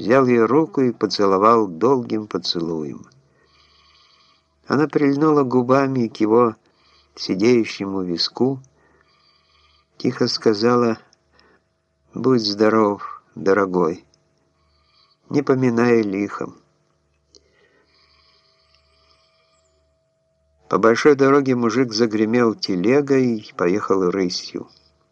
взял ее руку и поцеловал долгим поцелуем. Она прильнула губами к его сидеющему виску, тихо сказала: «Будь здоров, дорогой, не поминай лихом». По большой дороге мужик загремел телегой и поехал рысью.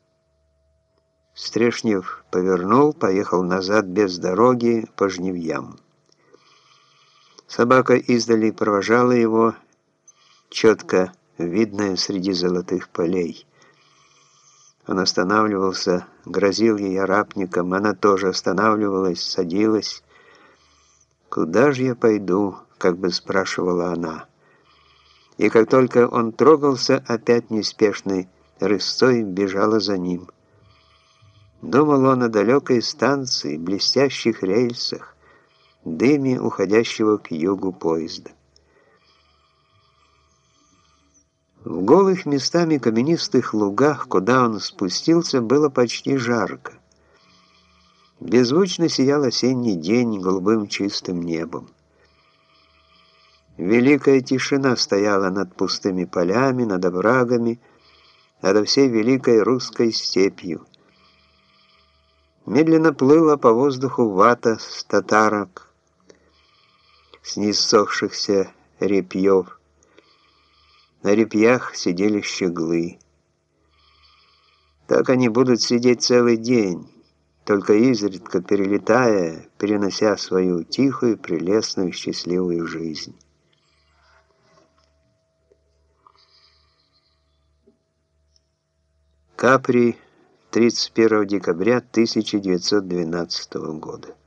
Стрешнев повернул, поехал назад без дороги по жнивьям. Собака издали провожала его, четко видная среди золотых полей. Он останавливался, грозил ей арапником, она тоже останавливалась, садилась. «Куда же я пойду?» — как бы спрашивала она. И как только он трогался, опять неспешной рысцой бежала за ним. Думал он о далекой станции, блестящих рельсах, дыме уходящего к югу поезда. В голых местами каменистых лугах, куда он спустился, было почти жарко. Беззвучно сиял осенний день голубым чистым небом. Великая тишина стояла над пустыми полями, над оврагами, над всей великой русской степью. Медленно плыла по воздуху вата с татарок, с неиссохшихся репьев. На репьях сидели щеглы. Так они будут сидеть целый день, только изредка перелетая, перенося свою тихую, прелестную, счастливую жизнь. Капри, 31 декабря 1912 года.